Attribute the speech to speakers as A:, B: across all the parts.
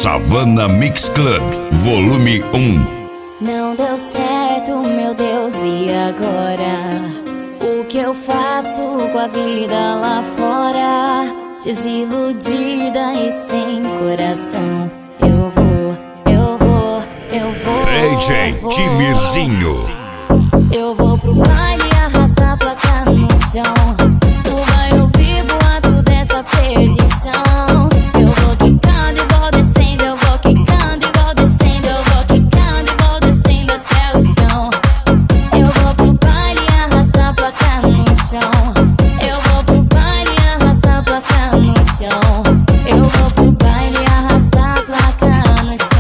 A: Savana Mix Club, volume 1.
B: Não deu certo, meu Deus, e agora? O que eu faço com a vida lá fora? Desiludida e sem coração. Eu vou
A: DJ Timirzinho.
B: Eu vou pro baile arrastar a placa no chão. Tu vai ouvir boato dessa perdição. Eu vou quicando e vou descendo, eu vou quicando e vou descendo, eu vou quicando e vou descendo até o chão. Eu vou pro baile arrastar a placa no chão. Eu vou pro baile arrastar a placa no chão. Eu vou pro baile arrastar a placa no chão.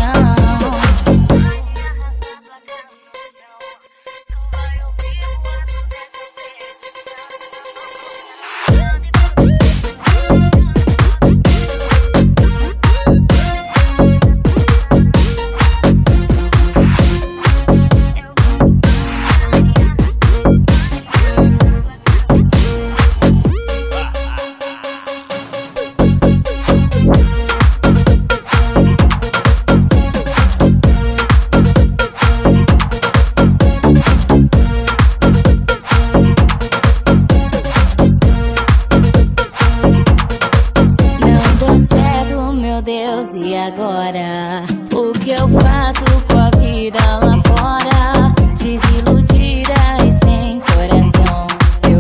B: Meu Deus, e agora? O que eu faço com a vida lá fora? Desiludida e sem coração. Eu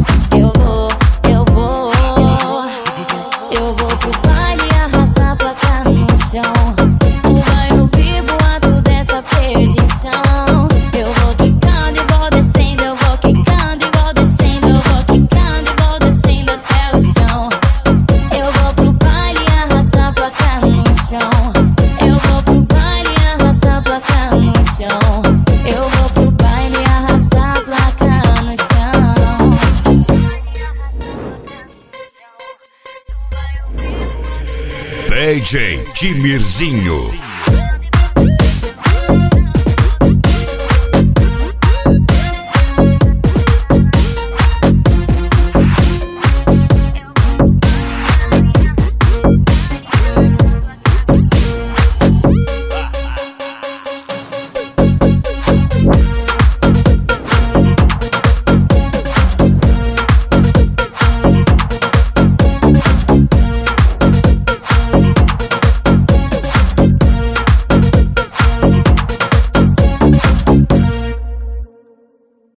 B: vou pro baile arrastar a placa no chão. Tu vai ouvir boato dessa perdição. Eu vou quicando e vou descendo, eu vou quicando e vou descendo, eu vou quicando e vou descendo até o chão. Eu vou pro baile arrastar a placa no chão. Eu vou pro baile arrastar a placa no chão. Eu vou pro baile arrastar a placa no chão.
A: DJ Timirzinho.